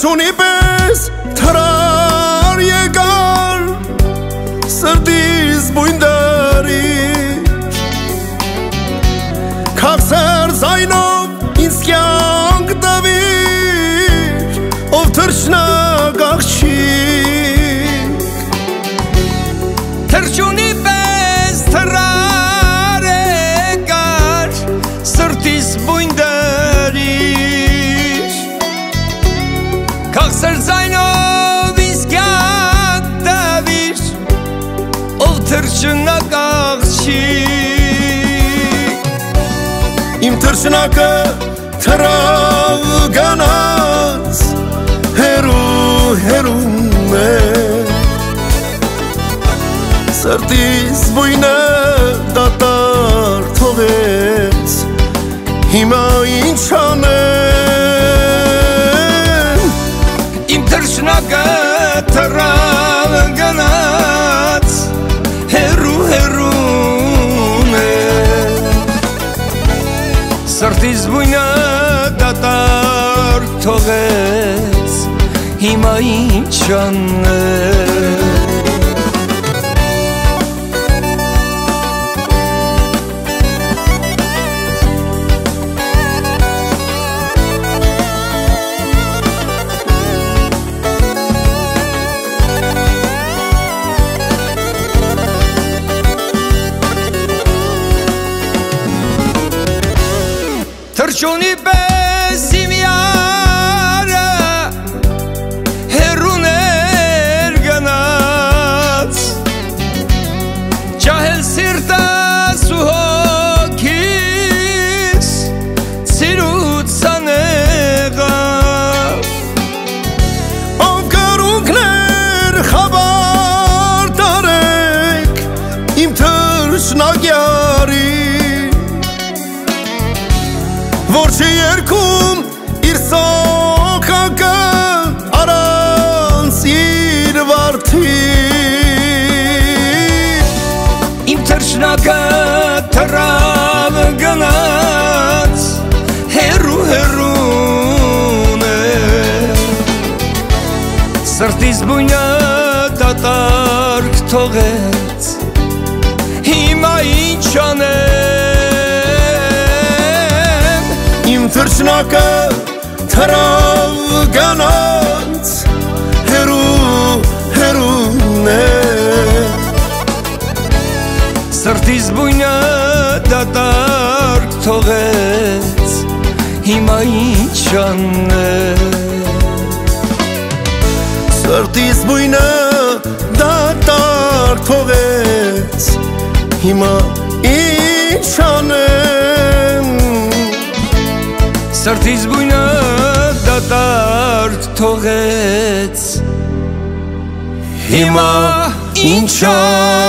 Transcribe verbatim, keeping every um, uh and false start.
Թրջունի պես թրար եկար սրտիս բույն դարիր Քաղցր զայնով ինձ կյանք տվիր Ով թրջնակ աղջիկ Թրջունի պես թրար եկար սրտիս բույն դարիր Քաղցր զայնով ինձ կյանք տվիր Ով թրջնակ աղջիկ Իմ թրջնակը թրավ գնաց հերու հերում է Սրտիս բույնը դատար թողեց Հիմա ինչ անեմ Իմ թրջնակը թրավ գնաց հերու հերում է Սրտիս բույնը դատար թողեց Հիմա ինչ անեմ Թրջունի պես իմ յարը հեռուն էր գնաց Ջահել սիրտս ու հոգիս սիրուց անեղավ Ով կրունքներ խաբար տարեք իմ թրջնագյարի Որ չի երկում իր սոխակը առանց իր վարդի Իմ թրջնակը թրավ գնաց հեռու հեռուն է Սրտիս բույնը դատարկ թողեց Հիմա ինչ անեմ Իմ թրջնակը թրավ գնաց հերու հերուն է Սրտիս բույնը դատարկ թողեց Հիմա ինչ անեմ Սրտիս բույնը դատարկ թողեց Հիմա ինչ անեմ Սրտիս բույնը դատարկ թողեց Հիմա ինչ անեմ